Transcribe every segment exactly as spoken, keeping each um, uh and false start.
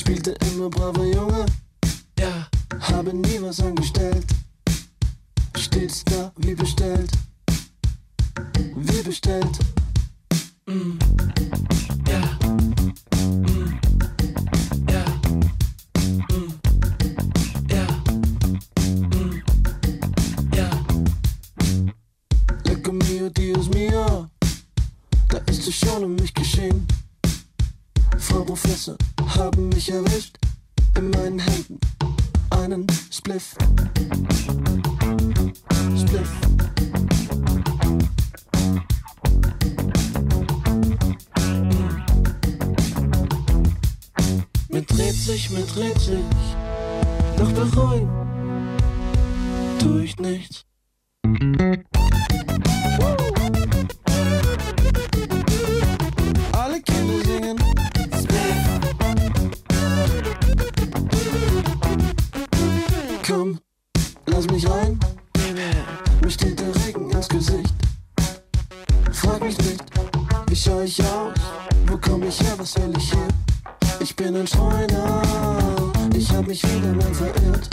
Spielte immer braver Junge, ja, habe nie was angestellt. Stets da wie bestellt, wie bestellt. Mm. Ja, mm. Ja, mm. Ja, mm. Ja. Lecco mio, Dios mio, da ist es schon um mich geschehen. Frau Professor haben mich erwischt, in meinen Händen einen Spliff. Spliff. Mir dreht sich, mir dreht sich, doch bereuen tu ich nichts. Alle Kinder singen Spliff. Komm, lass mich rein, mir steht der Regen ins Gesicht. Frag mich nicht, wie schau ich aus, wo komm ich her, was will ich hier? Ich bin ein Streuner, ich hab mich wieder mal verirrt.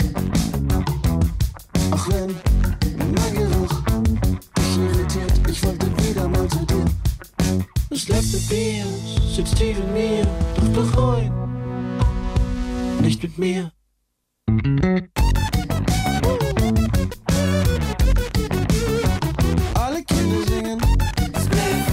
Auch wenn mein Geruch mich irritiert, ich wollte wieder mal zu dir. Das letzte Bier sitzt tief in mir, doch bereuen nicht mit mir. Alle Kinder singen Spliff.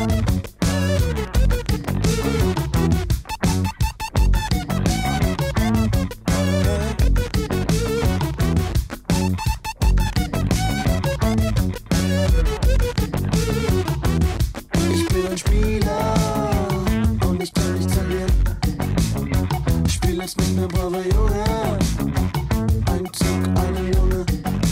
Ich bin ein Spieler und ich kann nicht verlieren. Spiel jetzt nicht mehr braver Junge, ein Zug, eine Lunge.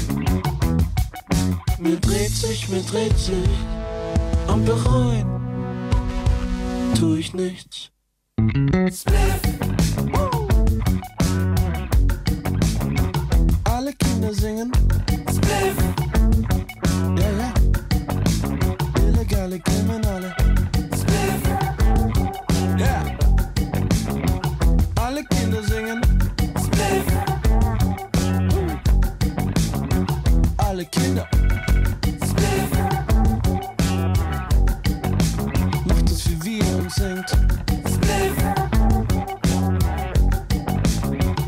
Mir dreht sich, mir dreht sich und bereuen tu ich nichts. Spliff. Alle Kinder singen Spliff. Ja, ja. Illegale Kriminale Spliff. Ja. Alle Kinder singen